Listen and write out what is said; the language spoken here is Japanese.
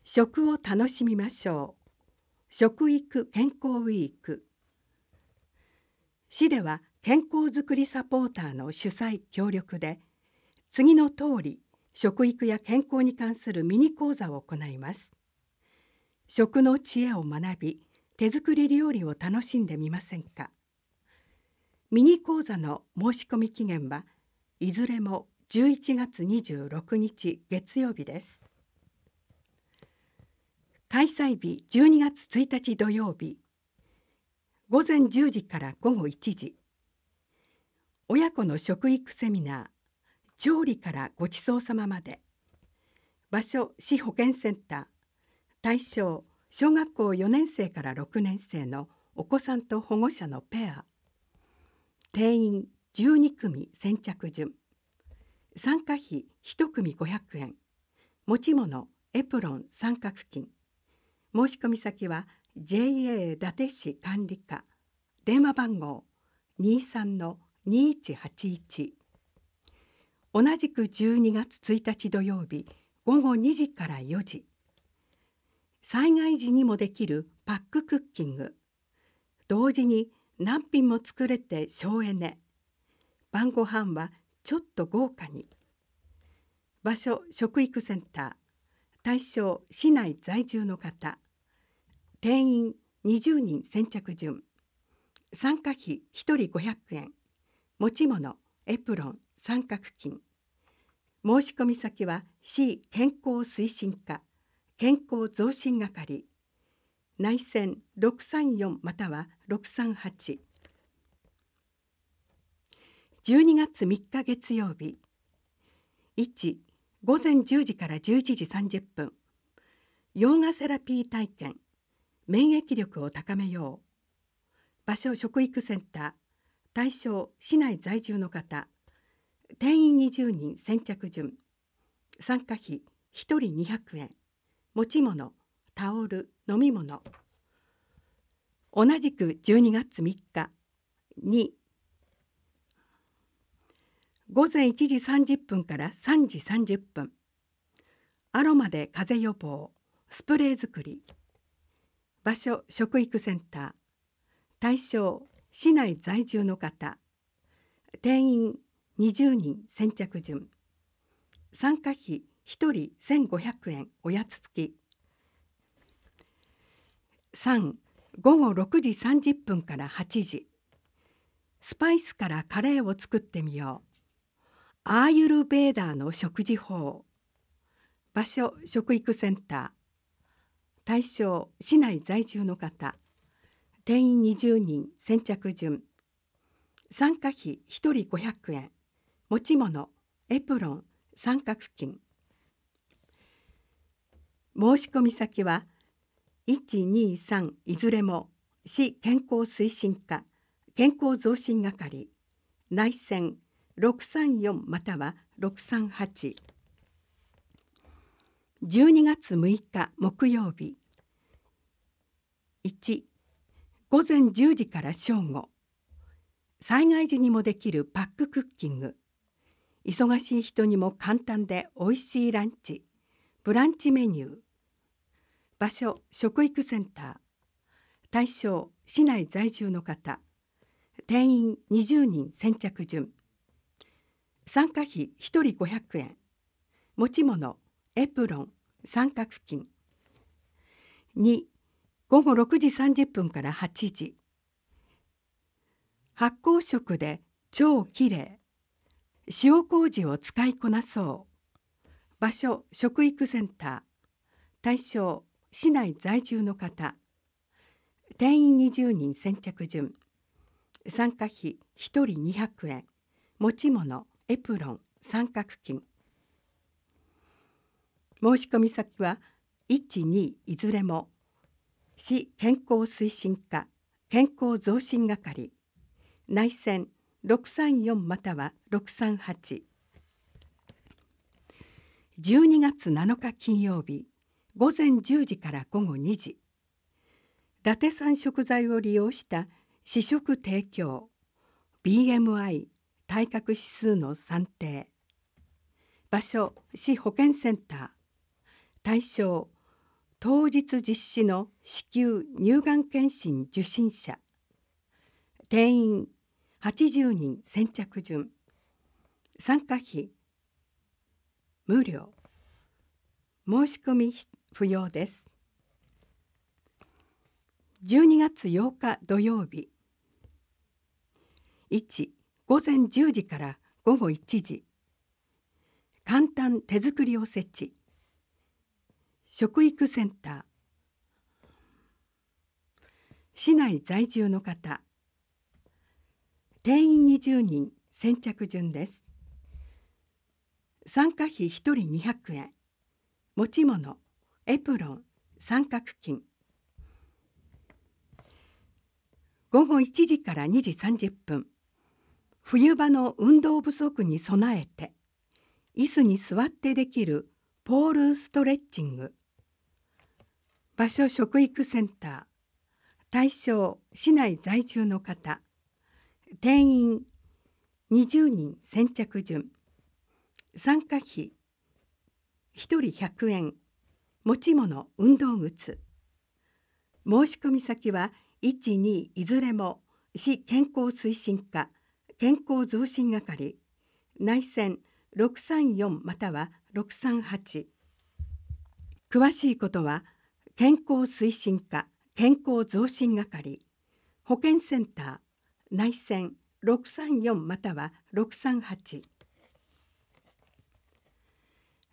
食を楽しみましょう。食育健康ウィーク。市では健康づくりサポーターの主催協力で、次の通り食育や健康に関するミニ講座を行います。食の知恵を学び、手作り料理を楽しんでみませんか。ミニ講座の申し込み期限はいずれも11月26日月曜日です。開催日12月1日土曜日、午前10時から午後1時。親子の食育セミナー、調理からごちそうさままで。場所、市保健センター。対象、小学校4年生から6年生のお子さんと保護者のペア。定員12組先着順。参加費1組500円。持ち物、エプロン三角巾。申し込み先は JA 伊達市管理課。電話番号23-2181。同じく12月1日土曜日午後2時から4時。災害時にもできるパッククッキング。同時に何品も作れて省エネ。晩ご飯はちょっと豪華に。場所、食育センター。対象、市内在住の方。定員20人先着順。参加費1人500円。持ち物、エプロン三角巾。申し込み先は市健康推進課健康増進係。内線634または638。12月3日月曜日。1、午前10時から11時30分。ヨーガセラピー体験。免疫力を高めよう。場所、食育センター。対象、市内在住の方。定員20人先着順。参加費1人200円。持ち物、タオル、飲み物。同じく12月3日。2、午前1時30分から3時30分。アロマで風邪予防、スプレー作り。場所、食育センター。対象、市内在住の方。定員20人先着順。参加費1人1500円おやつ付き。3、午後6時30分から8時。スパイスからカレーを作ってみよう。アーユルベーダーの食事法。場所、食育センター。対象、市内在住の方。定員20人先着順。参加費1人500円。持ち物、エプロン三角巾。申し込み先は123いずれも市健康推進課健康増進係。内線634または638。12月6日木曜日。1、午前10時から正午。災害時にもできるパッククッキング。忙しい人にも簡単でおいしいランチ、ブランチメニュー。場所、食育センター。対象、市内在住の方。定員20人先着順。参加費1人500円。持ち物、エプロン三角巾。2、午後6時30分から8時。発酵食で超きれい。塩麹を使いこなそう。場所、食育センター。対象、市内在住の方。定員20人先着順。参加費1人200円。持ち物、エプロン三角巾。申し込み先は1、2いずれも市健康推進課健康増進係。内線634または638。12月7日金曜日。午前10時から午後2時。伊達産食材を利用した試食提供。BMI 体格指数の算定。場所、市保健センター。対象、 当日実施の子宮乳がん検診受診者、定員80人先着順、参加費無料、申し込み不要です。12月8日土曜日、1、午前10時から午後1時、簡単手作りおせち、食育センター、市内在住の方、定員20人先着順です。参加費1人200円、持ち物、エプロン、三角巾。午後1時から2時30分、冬場の運動不足に備えて、椅子に座ってできるポールストレッチング。場所食育センター、対象市内在住の方、定員20人先着順、参加費1人100円、持ち物運動靴。申し込み先は1、2いずれも市健康推進課健康増進係、内線634または638。詳しいことは健康推進課健康増進係、保健センター、内線634または638。